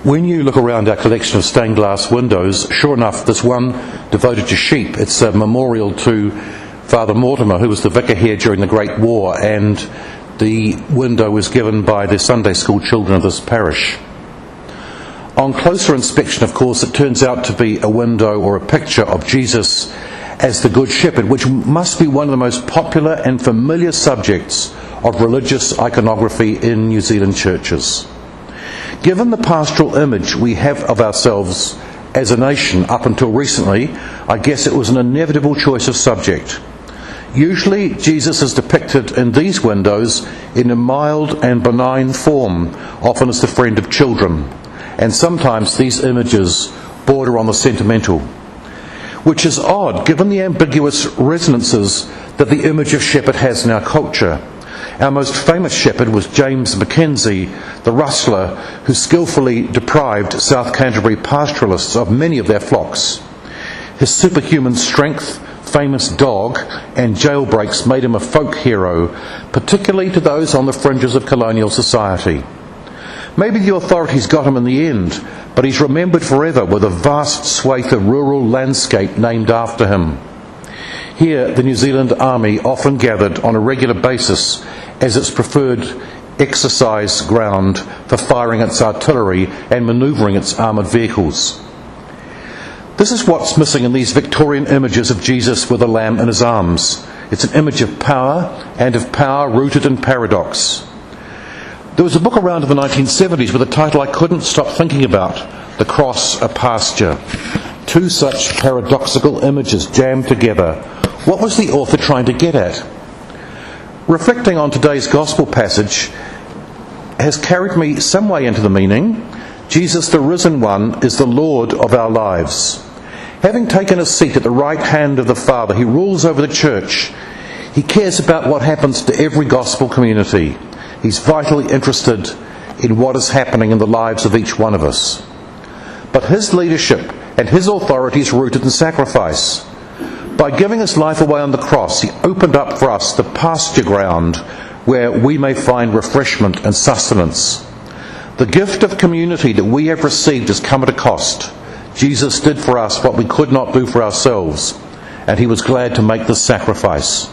When you look around our collection of stained glass windows, sure enough, there's one devoted to sheep. It's a memorial to Father Mortimer, who was the vicar here during the Great War, and the window was given by the Sunday school children of this parish. On closer inspection, of course, it turns out to be a window or a picture of Jesus as the Good Shepherd, which must be one of the most popular and familiar subjects of religious iconography in New Zealand churches. Given the pastoral image we have of ourselves as a nation up until recently, I guess it was an inevitable choice of subject. Usually Jesus is depicted in these windows in a mild and benign form, often as the friend of children, and sometimes these images border on the sentimental, which is odd given the ambiguous resonances that the image of shepherd has in our culture. Our most famous shepherd was James Mackenzie, the rustler who skillfully deprived South Canterbury pastoralists of many of their flocks. His superhuman strength, famous dog, and jailbreaks made him a folk hero, particularly to those on the fringes of colonial society. Maybe the authorities got him in the end, but he's remembered forever with a vast swathe of rural landscape named after him. Here, the New Zealand Army often gathered on a regular basis as its preferred exercise ground for firing its artillery and manoeuvring its armoured vehicles. This is what's missing in these Victorian images of Jesus with a lamb in his arms. It's an image of power, and of power rooted in paradox. There was a book around in the 1970s with a title I couldn't stop thinking about, The Cross, a Pasture. Two such paradoxical images jammed together. What was the author trying to get at? Reflecting on today's gospel passage has carried me some way into the meaning. Jesus, the risen one, is the Lord of our lives. Having taken a seat at the right hand of the Father, he rules over the church. He cares about what happens to every gospel community. He's vitally interested in what is happening in the lives of each one of us. But his leadership and his authority is rooted in sacrifice. By giving his life away on the cross, he opened up for us the pasture ground where we may find refreshment and sustenance. The gift of community that we have received has come at a cost. Jesus did for us what we could not do for ourselves, and he was glad to make this sacrifice.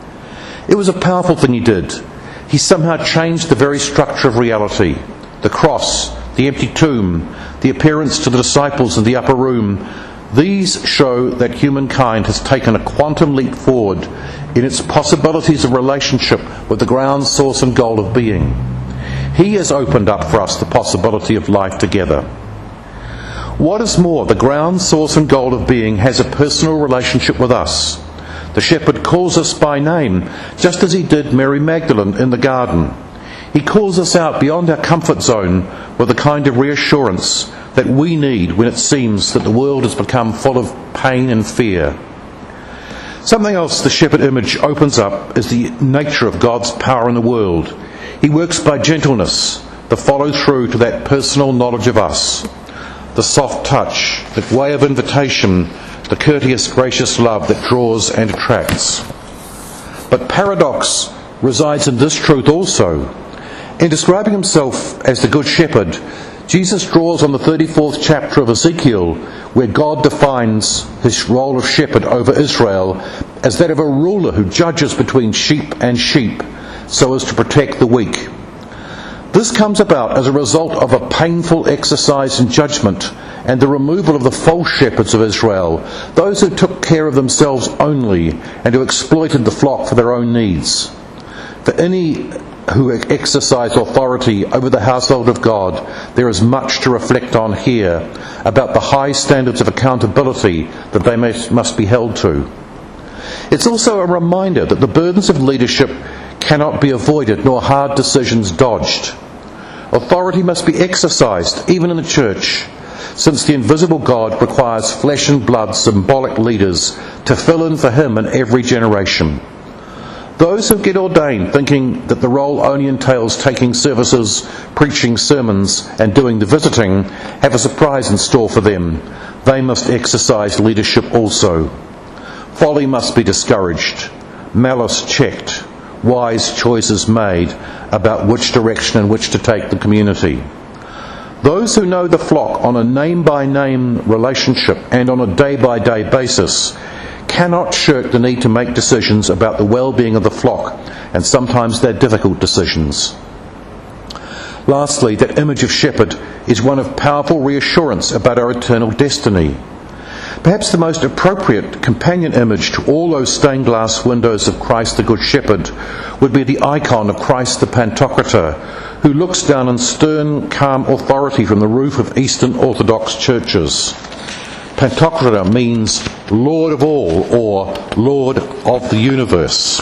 It was a powerful thing he did. He somehow changed the very structure of reality. The cross, the empty tomb, the appearance to the disciples in the upper room, these show that humankind has taken a quantum leap forward in its possibilities of relationship with the ground source and goal of being. He has opened up for us the possibility of life together. What is more, the ground source and goal of being has a personal relationship with us. The shepherd calls us by name, just as he did Mary Magdalene in the garden. He calls us out beyond our comfort zone with the kind of reassurance that we need when it seems that the world has become full of pain and fear. Something else the shepherd image opens up is the nature of God's power in the world. He works by gentleness, the follow-through to that personal knowledge of us, the soft touch, the way of invitation, the courteous, gracious love that draws and attracts. But paradox resides in this truth also. In describing himself as the Good Shepherd, Jesus draws on the 34th chapter of Ezekiel, where God defines his role of shepherd over Israel as that of a ruler who judges between sheep and sheep so as to protect the weak. This comes about as a result of a painful exercise in judgment and the removal of the false shepherds of Israel, those who took care of themselves only and who exploited the flock for their own needs. For any who exercise authority over the household of God, there is much to reflect on here about the high standards of accountability that they must be held to. It's also a reminder that the burdens of leadership cannot be avoided, nor hard decisions dodged. Authority must be exercised, even in the church, since the invisible God requires flesh and blood symbolic leaders to fill in for him in every generation. Those who get ordained thinking that the role only entails taking services, preaching sermons, and doing the visiting have a surprise in store for them. They must exercise leadership also. Folly must be discouraged, malice checked, wise choices made about which direction in which to take the community. Those who know the flock on a name-by-name relationship and on a day-by-day basis cannot shirk the need to make decisions about the well-being of the flock, and sometimes they're difficult decisions. Lastly, that image of shepherd is one of powerful reassurance about our eternal destiny. Perhaps the most appropriate companion image to all those stained glass windows of Christ the Good Shepherd would be the icon of Christ the Pantocrator, who looks down in stern, calm authority from the roof of Eastern Orthodox churches. Pantocrator means Lord of all, or Lord of the universe.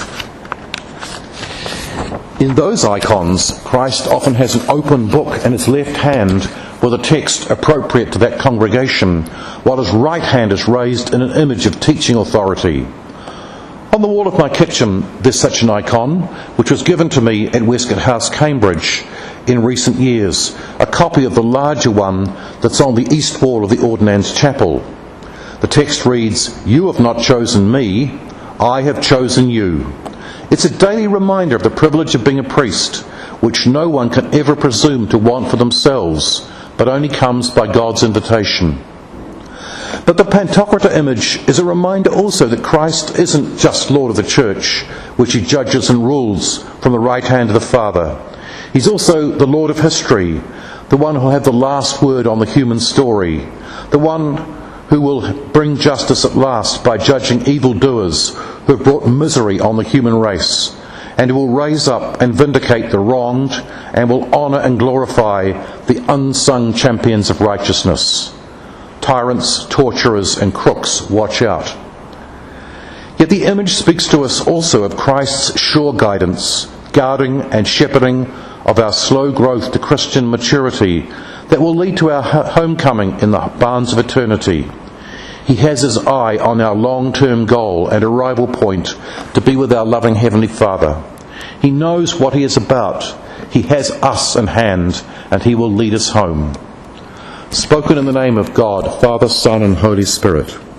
In those icons, Christ often has an open book in his left hand with a text appropriate to that congregation, while his right hand is raised in an image of teaching authority. On the wall of my kitchen, there's such an icon, which was given to me at Westcott House, Cambridge, in recent years, a copy of the larger one that's on the east wall of the Ordinance Chapel. The text reads, "You have not chosen me, I have chosen you." It's a daily reminder of the privilege of being a priest, which no one can ever presume to want for themselves, but only comes by God's invitation. But the Pantocrator image is a reminder also that Christ isn't just Lord of the Church, which he judges and rules from the right hand of the Father. He's also the Lord of history, the one who will have the last word on the human story, the one who will bring justice at last by judging evildoers who have brought misery on the human race, and who will raise up and vindicate the wronged, and will honour and glorify the unsung champions of righteousness. Tyrants, torturers and crooks, watch out. Yet the image speaks to us also of Christ's sure guidance, guarding and shepherding of our slow growth to Christian maturity that will lead to our homecoming in the barns of eternity. He has his eye on our long-term goal and arrival point to be with our loving Heavenly Father. He knows what he is about. He has us in hand, and he will lead us home. Spoken in the name of God, Father, Son and Holy Spirit.